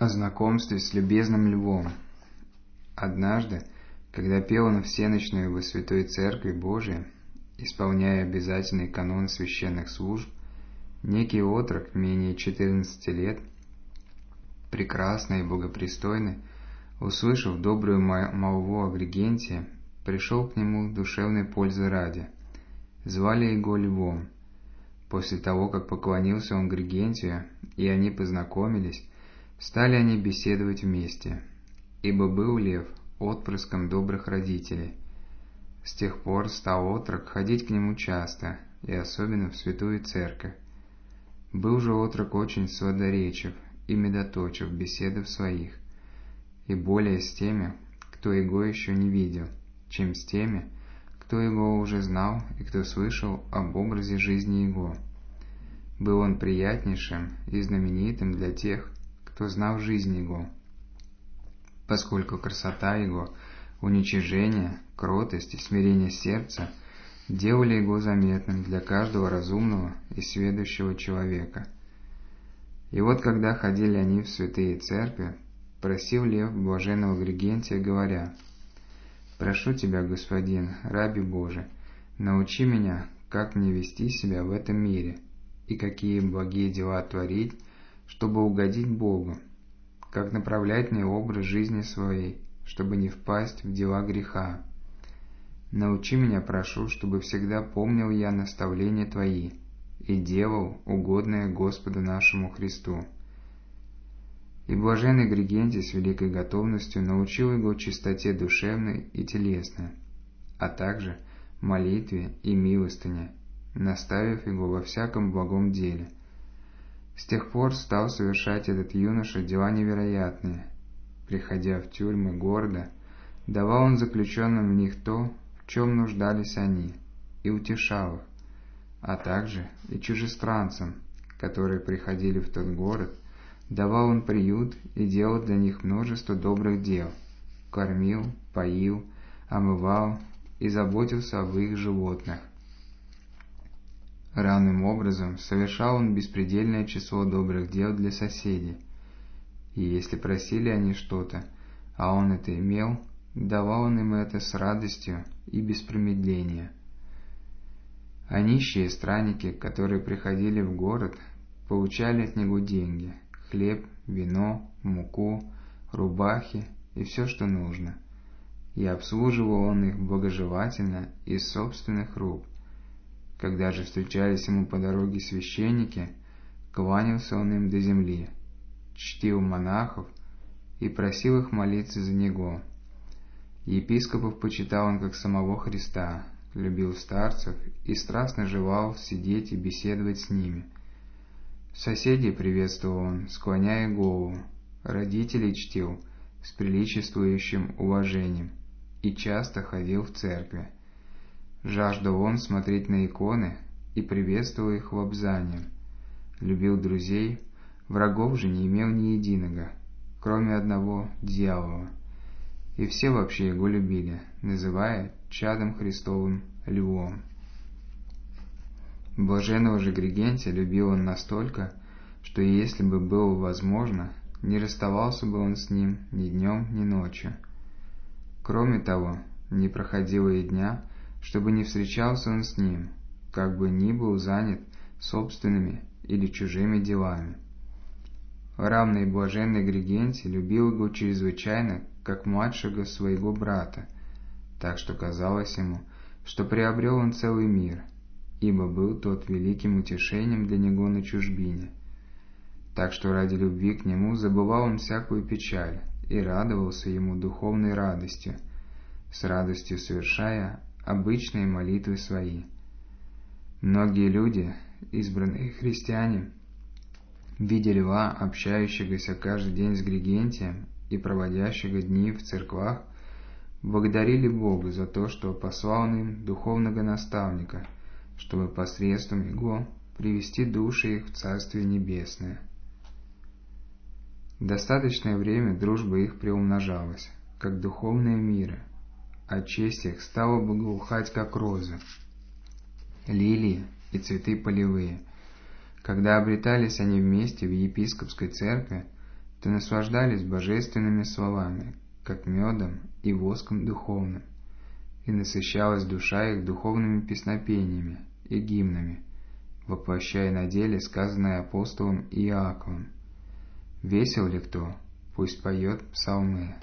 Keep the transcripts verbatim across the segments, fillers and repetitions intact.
О знакомстве с любезным львом. Однажды, когда пел он всенощную во Святой Церкви Божией, исполняя обязательный канон священных служб, некий отрок, менее четырнадцати лет, прекрасный и богопристойный, услышав добрую молву Агригентия, пришел к нему душевной пользы ради. Звали его Львом. После того, как поклонился он Агригентию, и они познакомились, стали они беседовать вместе, ибо был Лев отпрыском добрых родителей. С тех пор стал отрок ходить к нему часто, и особенно в Святую Церковь. Был же отрок очень сладоречив и медоточив в беседах своих, и более с теми, кто его еще не видел, чем с теми, кто его уже знал и кто слышал об образе жизни его. Был он приятнейшим и знаменитым для тех, кто знал жизнь его, поскольку красота его, уничижение, кротость и смирение сердца делали его заметным для каждого разумного и сведущего человека. И вот когда ходили они в святые церкви, просил Лев блаженного Агригентия, говоря: «Прошу тебя, господин, раби Божий, научи меня, как мне вести себя в этом мире, и какие благие дела творить, чтобы угодить Богу, как направлять мне образ жизни своей, чтобы не впасть в дела греха. Научи меня, прошу, чтобы всегда помнил я наставления Твои и делал угодное Господу нашему Христу». И блаженный Агригентий с великой готовностью научил его чистоте душевной и телесной, а также молитве и милостыне, наставив его во всяком благом деле. С тех пор стал совершать этот юноша дела невероятные. Приходя в тюрьмы города, давал он заключенным в них то, в чем нуждались они, и утешал их, а также и чужестранцам, которые приходили в тот город, давал он приют и делал для них множество добрых дел, кормил, поил, омывал и заботился об их животных. Равным образом совершал он беспредельное число добрых дел для соседей, и если просили они что-то, а он это имел, давал он им это с радостью и без промедления. А нищие странники, которые приходили в город, получали от него деньги, хлеб, вино, муку, рубахи и все, что нужно, и обслуживал он их благожелательно из собственных рук. Когда же встречались ему по дороге священники, кланялся он им до земли, чтил монахов и просил их молиться за него. Епископов почитал он как самого Христа, любил старцев и страстно желал сидеть и беседовать с ними. Соседей приветствовал он, склоняя голову, родителей чтил с приличествующим уважением и часто ходил в церкви. Жаждал он смотреть на иконы и приветствовал их лобзанием. Любил друзей, врагов же не имел ни единого, кроме одного дьявола. И все вообще его любили, называя чадом Христовым Львом. Блаженного же Агригентия любил он настолько, что и если бы было возможно, не расставался бы он с ним ни днем, ни ночью. Кроме того, не проходило и дня, чтобы не встречался он с ним, как бы ни был занят собственными или чужими делами. Равный и блаженный Агригентий любил его чрезвычайно, как младшего своего брата, так что казалось ему, что приобрел он целый мир, ибо был тот великим утешением для него на чужбине. Так что ради любви к нему забывал он всякую печаль и радовался ему духовной радостью, с радостью совершая обычные молитвы свои. Многие люди, избранные христиане, видя льва, общающегося каждый день с Агригентием и проводящего дни в церквах, благодарили Бога за то, что послал он им духовного наставника, чтобы посредством его привести души их в Царствие Небесное. В достаточное время дружба их приумножалась, как духовные миры, а честь их стала благоухать, как розы, лилии и цветы полевые. Когда обретались они вместе в епископской церкви, то наслаждались божественными словами, как медом и воском духовным, и насыщалась душа их духовными песнопениями и гимнами, воплощая на деле сказанное апостолом Иаковом: «Весел ли кто, пусть поет псалмы».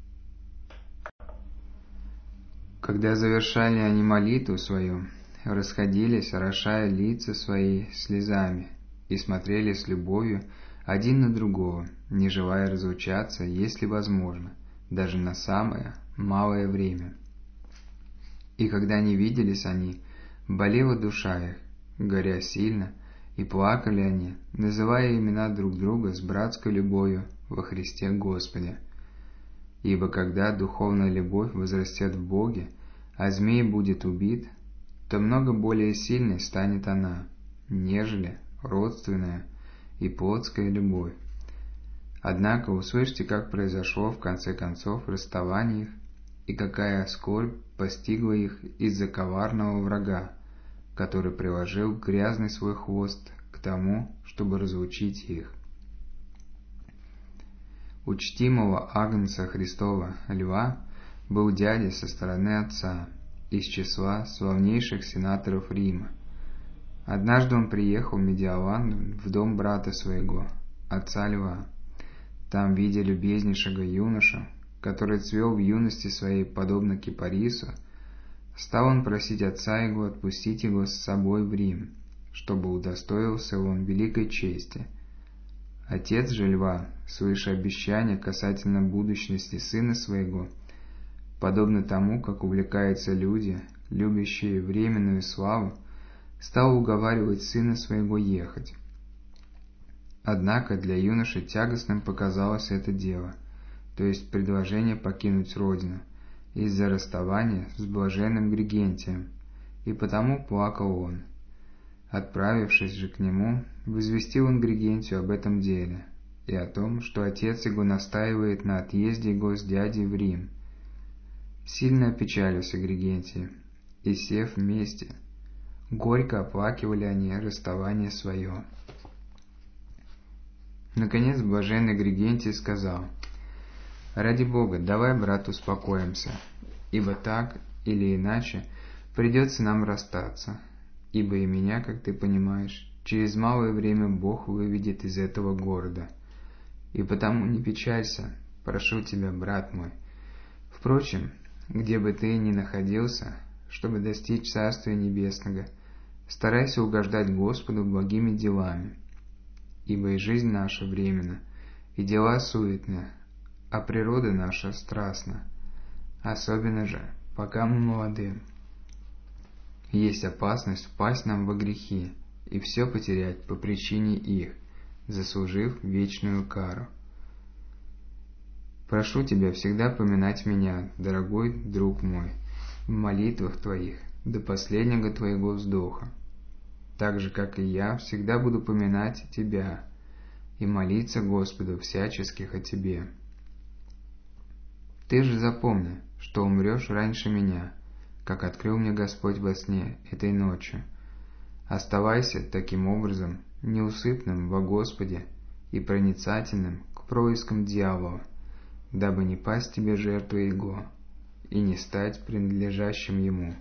Когда завершали они молитву свою, расходились, орошая лица свои слезами, и смотрели с любовью один на другого, не желая разлучаться, если возможно, даже на самое малое время. И когда не виделись они, болела душа их, горя сильно, и плакали они, называя имена друг друга с братской любовью во Христе Господе. Ибо когда духовная любовь возрастет в Боге, а змей будет убит, то много более сильной станет она, нежели родственная и плотская любовь. Однако услышьте, как произошло в конце концов расставание их, и какая скорбь постигла их из-за коварного врага, который приложил грязный свой хвост к тому, чтобы разлучить их. У чтимого Агнца Христова Льва был дядя со стороны отца, из числа славнейших сенаторов Рима. Однажды он приехал в Медиалан в дом брата своего, отца Льва. Там, видя любезнейшего юношу, который цвел в юности своей подобно кипарису, стал он просить отца его отпустить его с собой в Рим, чтобы удостоился он великой чести. Отец же Льва, слыша обещания касательно будущности сына своего, подобно тому, как увлекаются люди, любящие временную славу, стал уговаривать сына своего ехать. Однако для юноши тягостным показалось это дело, то есть предложение покинуть родину, из-за расставания с блаженным Григентием, и потому плакал он. Отправившись же к нему, возвестил он Григентию об этом деле и о том, что отец его настаивает на отъезде его с дядей в Рим. Сильно опечалился Григентий, и, сев вместе, горько оплакивали они расставание свое. Наконец блаженный Григентий сказал: «Ради Бога, давай, брат, успокоимся, ибо так или иначе придется нам расстаться, ибо и меня, как ты понимаешь, через малое время Бог выведет из этого города. И потому не печалься, прошу тебя, брат мой. Впрочем, где бы ты ни находился, чтобы достичь Царствия Небесного, старайся угождать Господу благими делами, ибо и жизнь наша временна, и дела суетны, а природа наша страстна, особенно же, пока мы молоды. Есть опасность впасть нам во грехи и все потерять по причине их, заслужив вечную кару. Прошу тебя всегда поминать меня, дорогой друг мой, в молитвах твоих до последнего твоего вздоха, так же, как и я всегда буду поминать тебя и молиться Господу всяческих о тебе. Ты же запомни, что умрешь раньше меня, как открыл мне Господь во сне этой ночью. Оставайся таким образом неусыпным во Господе и проницательным к проискам дьявола, дабы не пасть тебе жертвой его и не стать принадлежащим ему.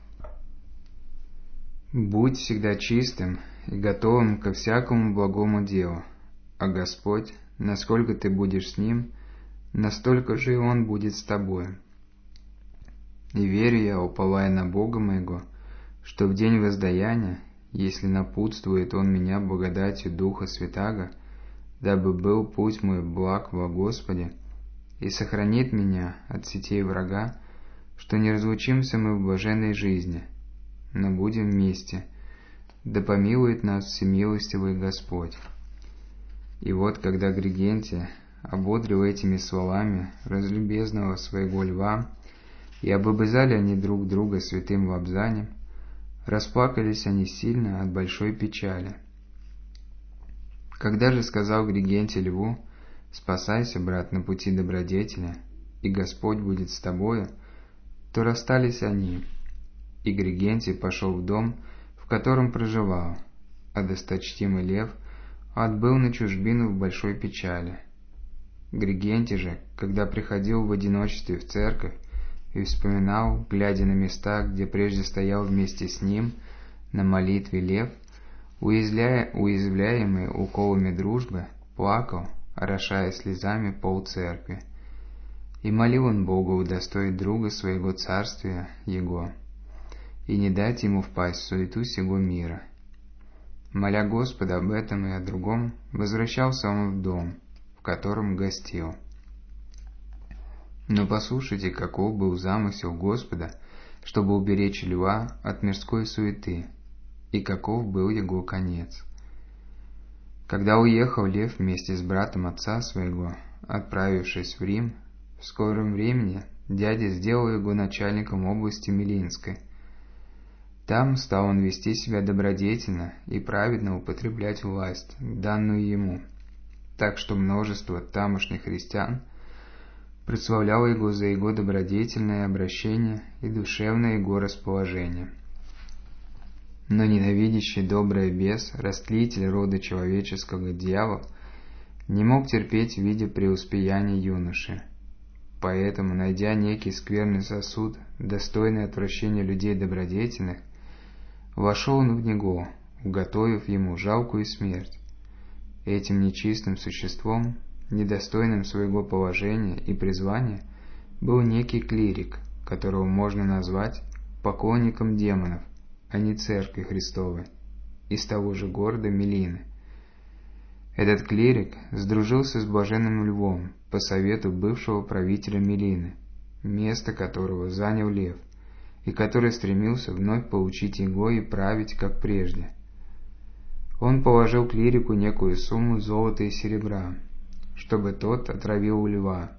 Будь всегда чистым и готовым ко всякому благому делу, а Господь, насколько ты будешь с Ним, настолько же и Он будет с тобой. И верю я, уповая на Бога моего, что в день воздаяния, если напутствует Он меня благодатью Духа Святаго, дабы был путь мой благ во Господе, и сохранит меня от сетей врага, что не разлучимся мы в блаженной жизни, но будем вместе, да помилует нас всемилостивый Господь». И вот, когда Григентий ободрил этими словами разлюбезного своего Льва, и обобызали они друг друга святым лобзанием, расплакались они сильно от большой печали. Когда же сказал Григентий Льву: «Спасайся, брат, на пути добродетели, и Господь будет с тобою», то расстались они, и Григентий пошел в дом, в котором проживал, а досточтимый Лев отбыл на чужбину в большой печали. Григентий же, когда приходил в одиночестве в церковь и вспоминал, глядя на места, где прежде стоял вместе с ним на молитве Лев, уязвляя, уязвляемый уколами дружбы, плакал, орошая слезами пол церкви. И молил он Бога удостоить друга своего царствия его, и не дать ему впасть в суету сего мира. Моля Господа об этом и о другом, возвращался он в дом, в котором гостил. Но послушайте, каков был замысел Господа, чтобы уберечь льва от мирской суеты, и каков был его конец. Когда уехал лев вместе с братом отца своего, отправившись в Рим, в скором времени дядя сделал его начальником области Милинской. Там стал он вести себя добродетельно и праведно употреблять власть, данную ему, так что множество тамошних христиан прославляло его за его добродетельное обращение и душевное его расположение. Но ненавидящий доброе бес, растлитель рода человеческого дьявол, не мог терпеть в виде преуспеяния юноши. Поэтому, найдя некий скверный сосуд, достойный отвращения людей добродетельных, вошел он в него, уготовив ему жалкую смерть. Этим нечистым существом, недостойным своего положения и призвания, был некий клирик, которого можно назвать поклонником демонов, а не Церкви Христовой, из того же города Милины. Этот клирик сдружился с блаженным львом по совету бывшего правителя Милины, место которого занял лев, и который стремился вновь получить его и править, как прежде. Он положил клирику некую сумму золота и серебра, чтобы тот отравил льва.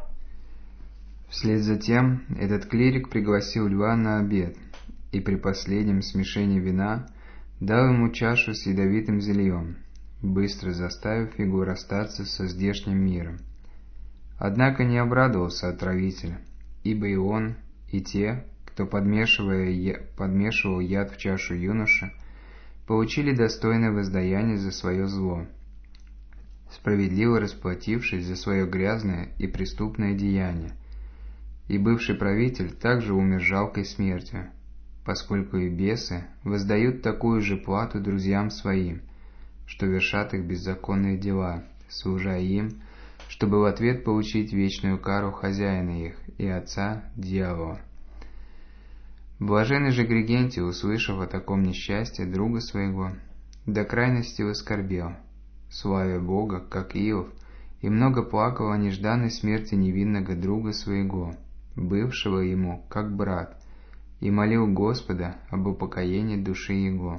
Вслед за тем этот клирик пригласил льва на обед, и при последнем смешении вина дал ему чашу с ядовитым зельем, быстро заставив его расстаться со здешним миром. Однако не обрадовался отравитель, ибо и он, и те, кто подмешивая, подмешивал яд в чашу юноши, получили достойное воздаяние за свое зло, справедливо расплатившись за свое грязное и преступное деяние. И бывший правитель также умер жалкой смертью, поскольку и бесы воздают такую же плату друзьям своим, что вершат их беззаконные дела, служа им, чтобы в ответ получить вечную кару хозяина их и отца дьявола. Блаженный же Григентий, услышав о таком несчастье друга своего, до крайности воскорбел, славя Бога, как Иов, и много плакал о нежданной смерти невинного друга своего, бывшего ему как брат, и молил Господа об упокоении души его.